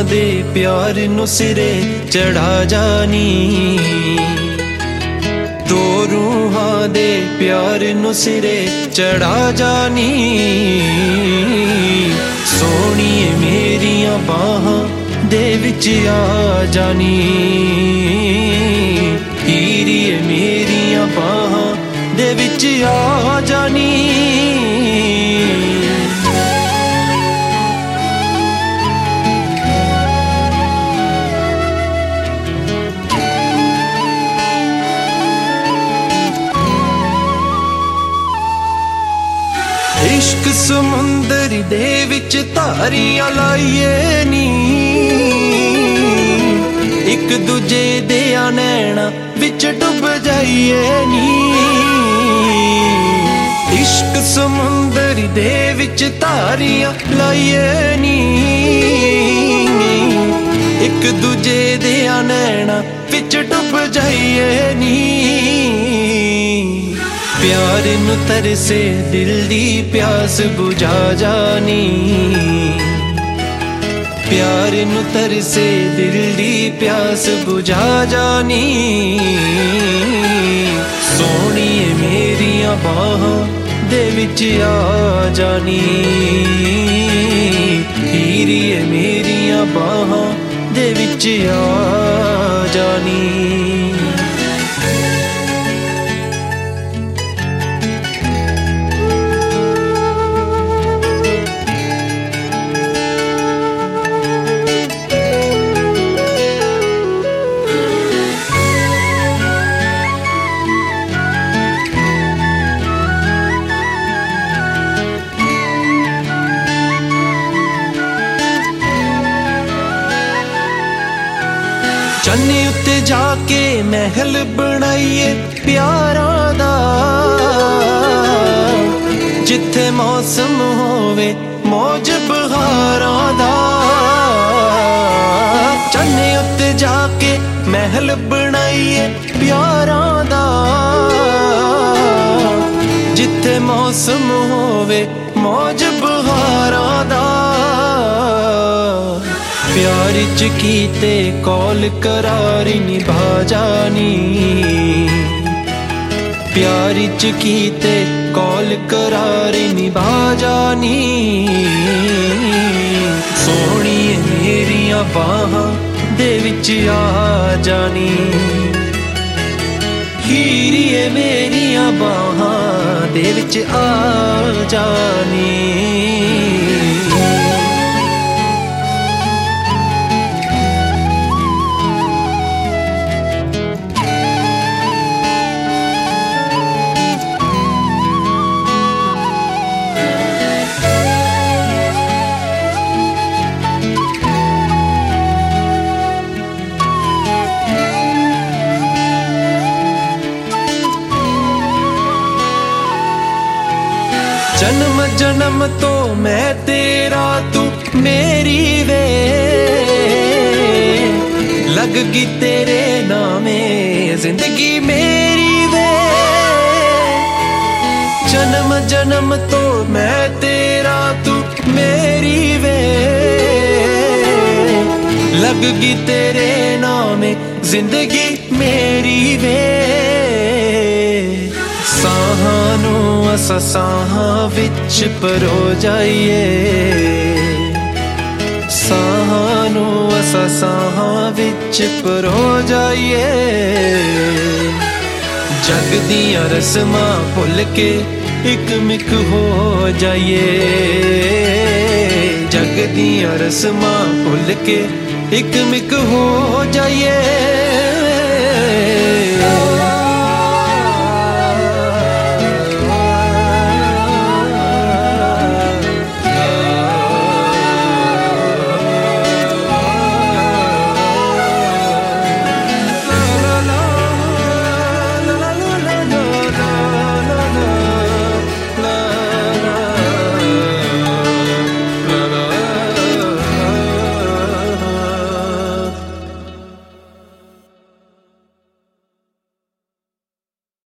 दे प्यार नू सिरे चढ़ा जानी, दो रूहां दे प्यार नू सिरे चढ़ा जानी। सोहणीए मेरियां बाहां दे विच आ जानी, हीरीए मेरियां बाहां दे विच आ जानी। इश्क समुंदर दे विच धारियां लाइए नी, एक दूजे दे नैना विच डुब जाइए नी। इश्क समुंदर दे विच धारियां लाइए नी, एक दूजे दे नैना विच डुब जाइए नी। प्यार नू तरसे दिल दी प्यास बुझा जानी, प्यार नू तरसे दिल दी प्यास बुझा जानी। सोहणीए मेरियां बाहां दे विच आ जानी, हीरीए मेरियां बाहां दे विच आ जानी। चन्नी उत्ते जाके महल बनाइए प्यारां दा, जिथे मौसम होवे मौज बहारां दा। चन्नी उत्ते जाके महल बनाइए प्यारां दा, जिथे मौसम होवे मौज बहारां दा। प्यार च कीते कौल करारी निभा जानी, प्यार च कीते कौल करारी निभा जानी। सोहणीए मेरियां बाहां दे विच आ जानी, हीरीए मेरियां बाहां दे विच आ जानी। जन्म जन्म तो मैं तेरा तू मेरी वे, लगगी तेरे नामे जिंदगी मेरी वे। जन्म जन्म तो मैं तेरा तू मेरी वे, लगगी तेरे नामे जिंदगी मेरी वे। साहां नू असां साहां विच परो जाइए, साहां नू असां साहां विच परो जाइए। जग दियां रस्मां भुल के इक मिक हो जाइए, जग दियां रस्मां भुल के इक मिक हो जाइए।